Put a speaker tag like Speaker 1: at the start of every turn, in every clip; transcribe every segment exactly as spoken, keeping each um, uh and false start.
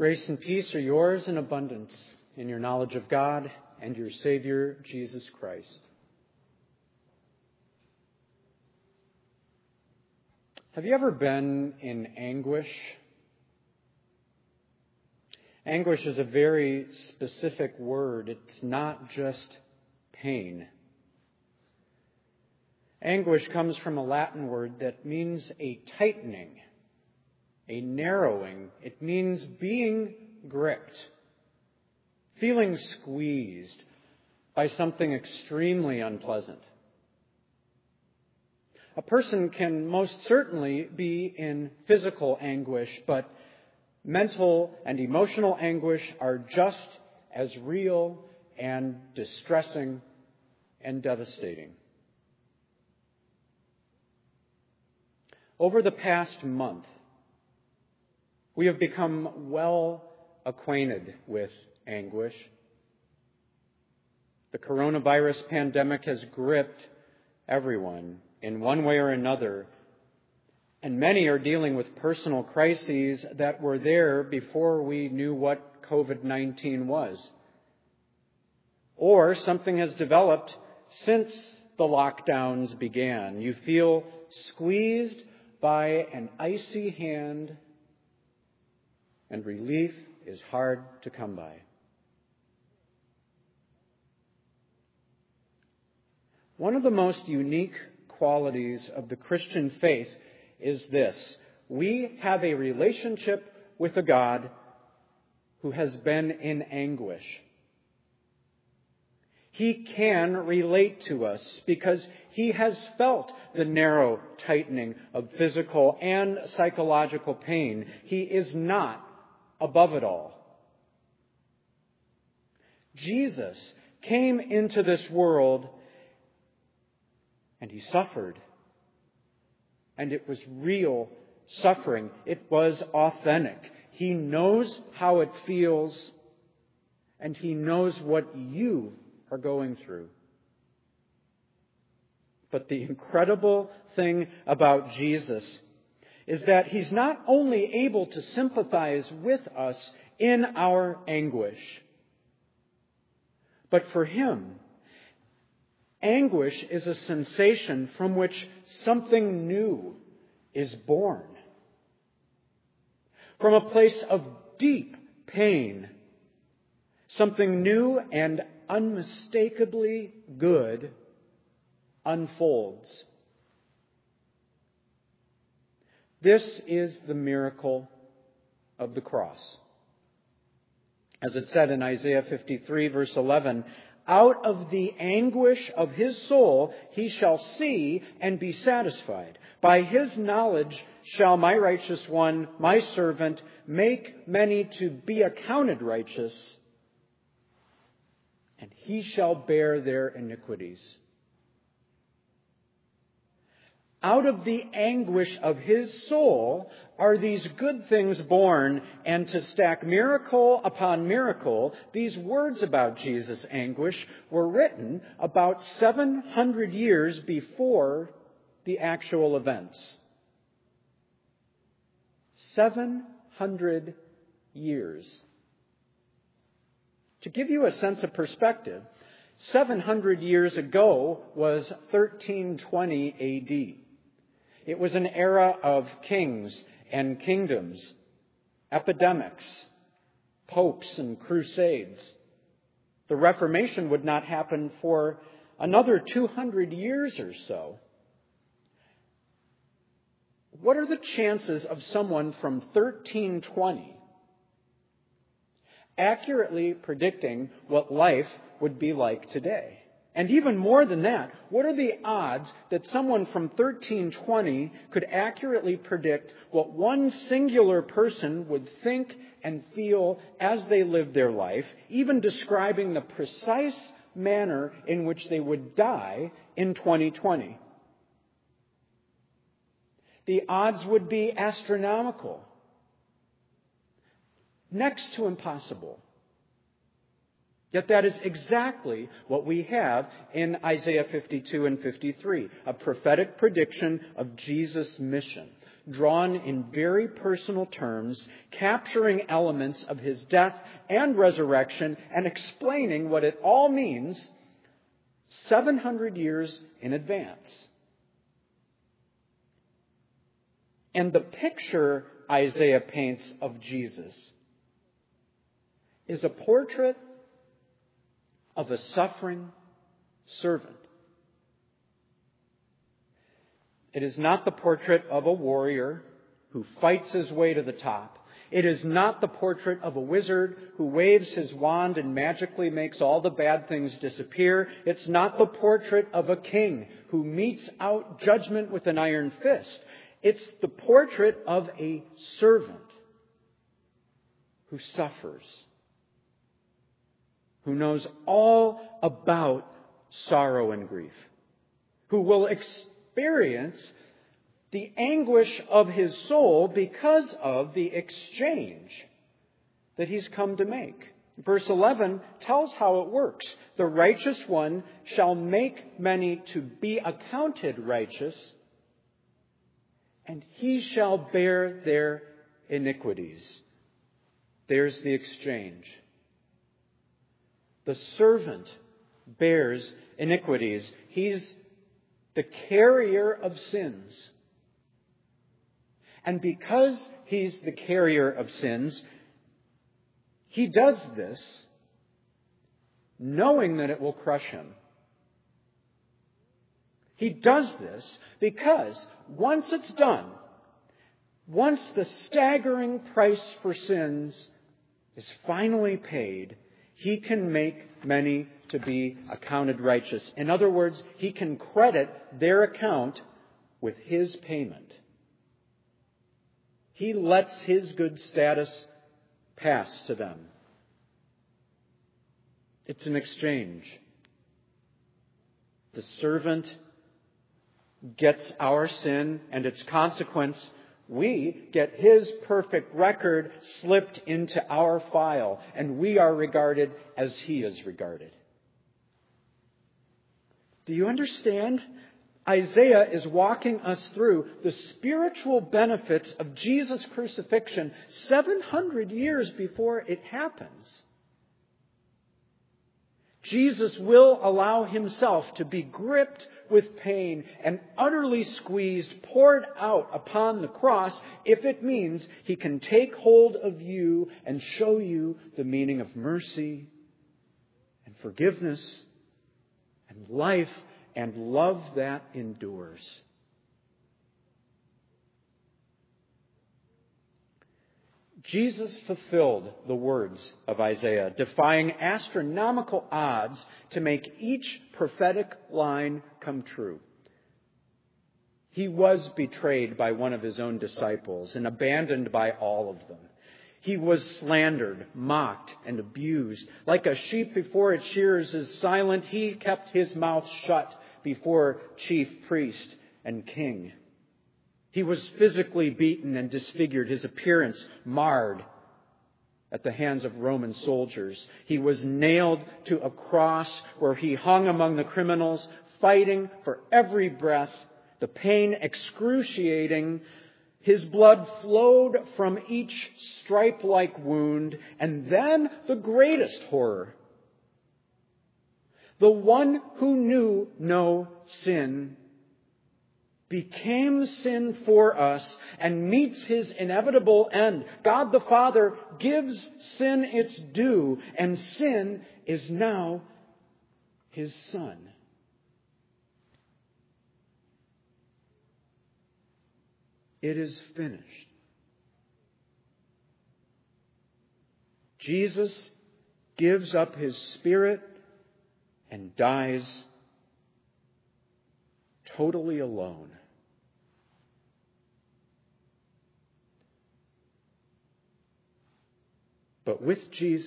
Speaker 1: Grace and peace are yours in abundance in your knowledge of God and your Savior, Jesus Christ. Have you ever been in anguish? Anguish is a very specific word. It's not just pain. Anguish comes from a Latin word that means a tightening, a narrowing. It means being gripped, feeling squeezed by something extremely unpleasant. A person can most certainly be in physical anguish, but mental and emotional anguish are just as real and distressing and devastating. Over the past month, we have become well acquainted with anguish. The coronavirus pandemic has gripped everyone in one way or another, and many are dealing with personal crises that were there before we knew what covid nineteen was. Or something has developed since the lockdowns began. You feel squeezed by an icy hand, and relief is hard to come by. One of the most unique qualities of the Christian faith is this: we have a relationship with a God who has been in anguish. He can relate to us because he has felt the narrow tightening of physical and psychological pain. He is not above it all. Jesus came into this world and he suffered. And it was real suffering. It was authentic. He knows how it feels, and he knows what you are going through. But the incredible thing about Jesus is that he's not only able to sympathize with us in our anguish, but for him, anguish is a sensation from which something new is born. From a place of deep pain, something new and unmistakably good unfolds. This is the miracle of the cross. As it said in Isaiah fifty-three, verse eleven, "Out of the anguish of his soul he shall see and be satisfied. By his knowledge shall my righteous one, my servant, make many to be accounted righteous, and he shall bear their iniquities." Out of the anguish of his soul are these good things born, and to stack miracle upon miracle, these words about Jesus' anguish were written about seven hundred years before the actual events. seven hundred years. To give you a sense of perspective, seven hundred years ago was thirteen twenty A D. It was an era of kings and kingdoms, epidemics, popes and crusades. The Reformation would not happen for another two hundred years or so. What are the chances of someone from thirteen twenty accurately predicting what life would be like today? And even more than that, what are the odds that someone from thirteen twenty could accurately predict what one singular person would think and feel as they lived their life, even describing the precise manner in which they would die in twenty twenty? The odds would be astronomical, next to impossible. Yet that is exactly what we have in Isaiah fifty-two and fifty-three, a prophetic prediction of Jesus' mission. drawn in very personal terms, capturing elements of his death and resurrection and explaining what it all means seven hundred years in advance. And the picture Isaiah paints of Jesus is a portrait of a suffering servant. It is not the portrait of a warrior who fights his way to the top. It is not the portrait of a wizard who waves his wand and magically makes all the bad things disappear. It's not the portrait of a king who metes out judgment with an iron fist. It's the portrait of a servant who suffers, who knows all about sorrow and grief, who will experience the anguish of his soul because of the exchange that he's come to make. Verse eleven tells how it works. The righteous one shall make many to be accounted righteous, and he shall bear their iniquities. There's the exchange. The servant bears iniquities. He's the carrier of sins. And because he's the carrier of sins, he does this knowing that it will crush him. He does this because once it's done, once the staggering price for sins is finally paid, he can make many to be accounted righteous. In other words, he can credit their account with his payment. He lets his good status pass to them. It's an exchange. The servant gets our sin and its consequence. We get his perfect record slipped into our file, and we are regarded as he is regarded. Do you understand? Isaiah is walking us through the spiritual benefits of Jesus' crucifixion seven hundred years before it happens. Jesus will allow himself to be gripped with pain and utterly squeezed, poured out upon the cross, if it means he can take hold of you and show you the meaning of mercy and forgiveness and life and love that endures. Jesus fulfilled the words of Isaiah, defying astronomical odds to make each prophetic line come true. He was betrayed by one of his own disciples and abandoned by all of them. He was slandered, mocked, and abused. Like a sheep before its shearers is silent, he kept his mouth shut before chief priest and king. He was physically beaten and disfigured, his appearance marred at the hands of Roman soldiers. He was nailed to a cross where he hung among the criminals, fighting for every breath, the pain excruciating. His blood flowed from each stripe-like wound, and then the greatest horror. The one who knew no sin became sin for us and meets his inevitable end. God the Father gives sin its due, and sin is now his Son. It is finished. Jesus gives up his spirit and dies totally alone. But with Jesus,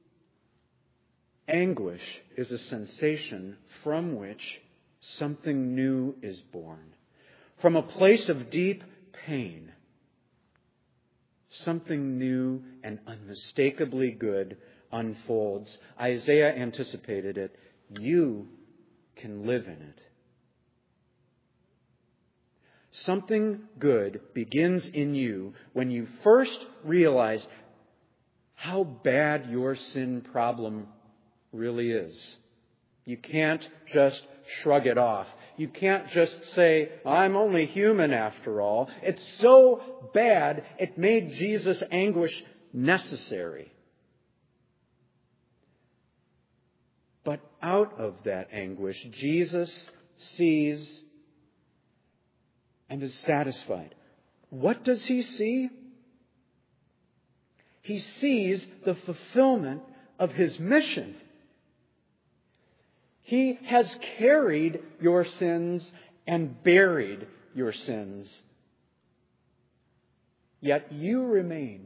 Speaker 1: anguish is a sensation from which something new is born. From a place of deep pain, something new and unmistakably good unfolds. Isaiah anticipated it. You can live in it. Something good begins in you when you first realize how bad your sin problem really is. You can't just shrug it off. You can't just say, I'm only human after all. It's so bad, it made Jesus' anguish necessary. But out of that anguish, Jesus sees and is satisfied. What does he see? He sees the fulfillment of his mission. He has carried your sins and buried your sins. Yet you remain.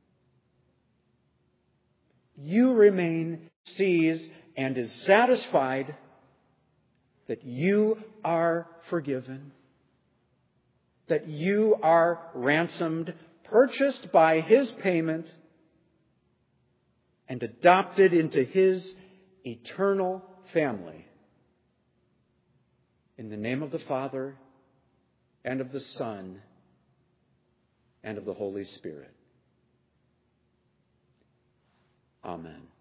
Speaker 1: You remain, sees, and is satisfied that you are forgiven, that you are ransomed, purchased by his payment, and adopted into his eternal family. In the name of the Father, and of the Son, and of the Holy Spirit. Amen.